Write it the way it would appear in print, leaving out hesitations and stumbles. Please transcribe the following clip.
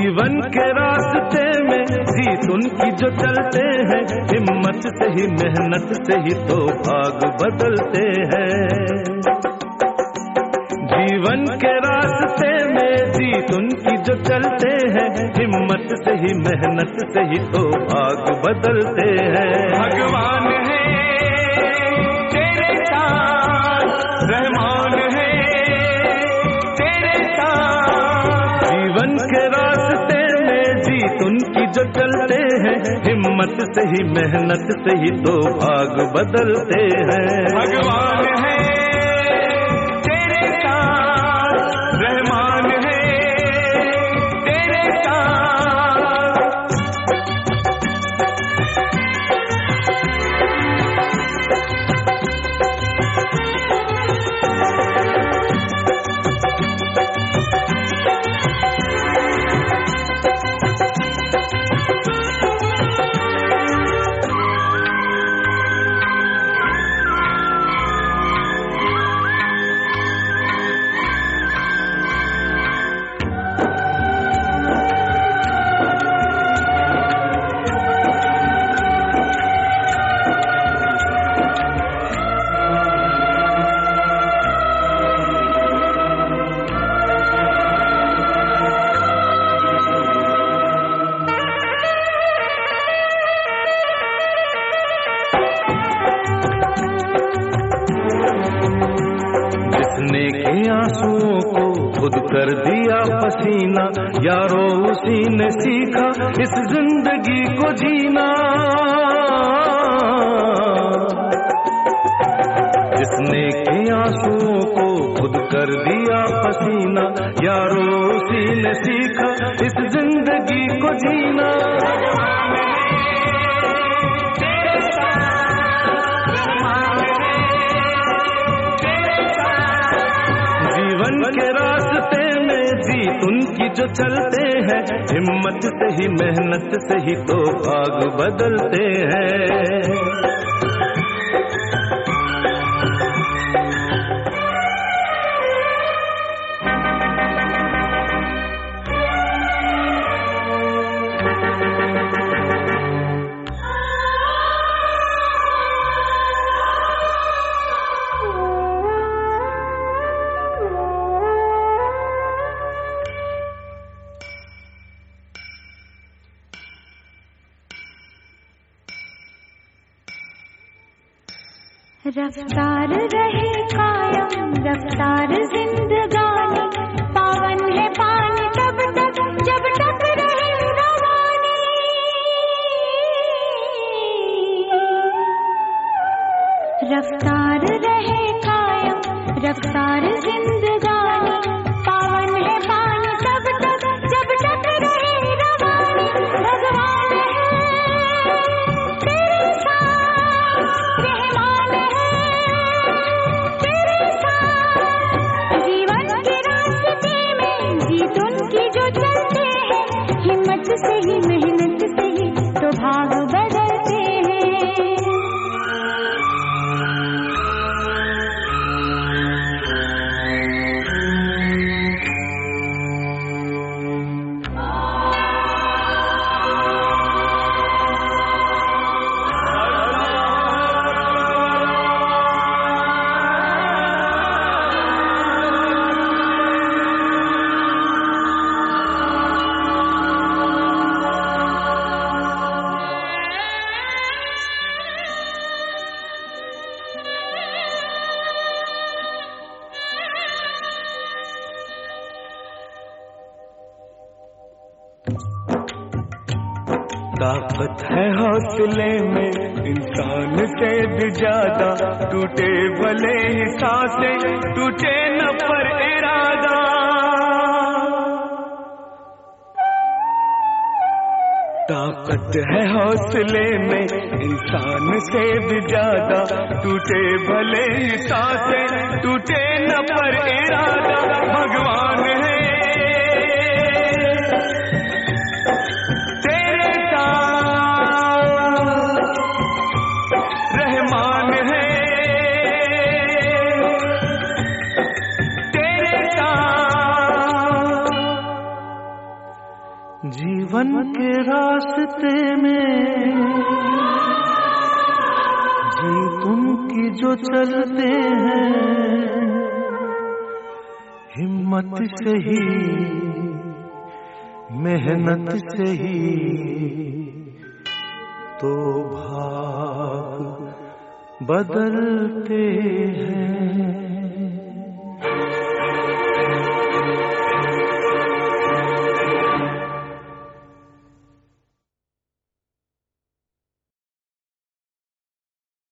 जीवन के रास्ते में जीत उनकी जो चलते हैं, हिम्मत से ही मेहनत से ही तो भाग बदलते हैं। जीवन के रास्ते में जीत उनकी जो चलते हैं, हिम्मत से ही मेहनत से ही तो भाग बदलते हैं। भगवान है तेरे साथ, रहमान है तेरे साथ। जीवन के रास्ते में जीत उनकी जो चलते हैं, हिम्मत से ही मेहनत से ही तो भाग बदलते हैं। भगवान है रहमान है तेरे साथ। आंसुओं को खुद कर दिया पसीना, यारो उसी ने सीखा इस जिंदगी को जीना। जिसने के आंसुओं को खुद कर दिया पसीना, यारो उसी ने सीखा इस जिंदगी को जीना। जीवन के रास्ते में जीत उनकी जो चलते हैं, हिम्मत से ही मेहनत से ही तो भाग बदलते हैं। रफ्तार रहे कायम रफ्तार जिंदगानी, पावन है पानी तब तक जब तक रहे रवानी। रफ्तार रहे कायम रफ्तार जिंदगानी, पावन है पानी तब तक जब तक रहे रवानी। भगवान है तेरे साथ, रहमान से ही मेहनत से ही तो भाग बदलते हैं। ताकत है हौसले में इंसान से भी ज्यादा, टूटे भले ही सांसें टूटे न पर इरादा। ताकत है हौसले में इंसान से भी ज्यादा, टूटे भले ही सांसें टूटे न पर इरादा। भगवान है जीवन के रास्ते में जी तुमकी जो चलते हैं, हिम्मत से ही मेहनत से ही तो भाग बदलते हैं।